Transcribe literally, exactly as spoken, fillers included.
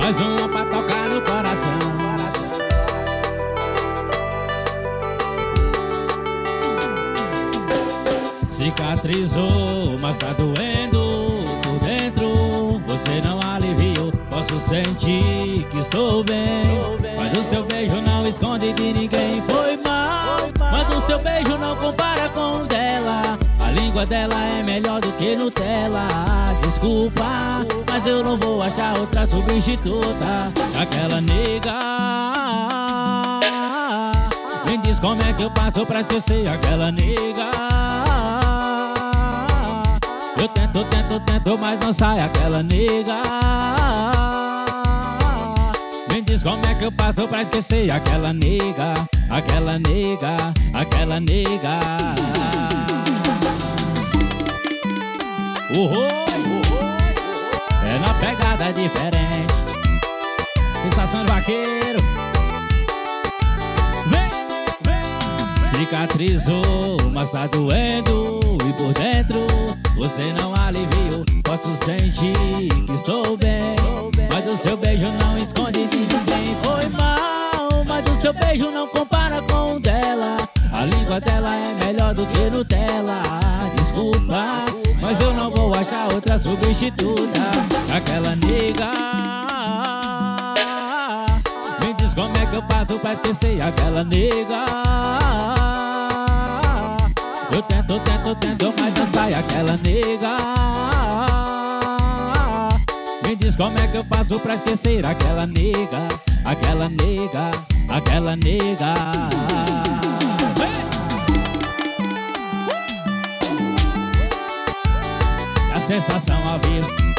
mais uma pra tocar no coração. Cicatrizou, mas tá doendo por dentro. Você não aliviou, posso sentir que estou bem. Mas o seu beijo não esconde de ninguém. Foi mal, mas o seu beijo não compara com o dela. A língua dela é melhor do que Nutella. Desculpa, mas eu não vou achar outra substituta. Aquela nega. Me diz como é que eu passo pra esquecer aquela nega. Eu tento, tento, tento, mas não sai aquela nega. Me diz como é que eu passo pra esquecer aquela nega. Aquela nega, aquela nega. Uhul! É na pegada diferente. Sensação de vaqueiro. Vem, vem. Cicatrizou, mas tá doendo. E por dentro você não aliviou. Posso sentir que estou bem, mas o seu beijo não esconde de ninguém. Foi mal, mas o seu beijo não compara com o dela. A língua dela é melhor do que Nutella. Desculpa, mas eu não vou achar outra substituta. Aquela nega. Me diz como é que eu faço pra esquecer aquela nega. Eu tento, tento, tento, mas não sai aquela nega. Me diz como é que eu faço pra esquecer aquela nega. Aquela nega, aquela nega. A sensação ao vivo.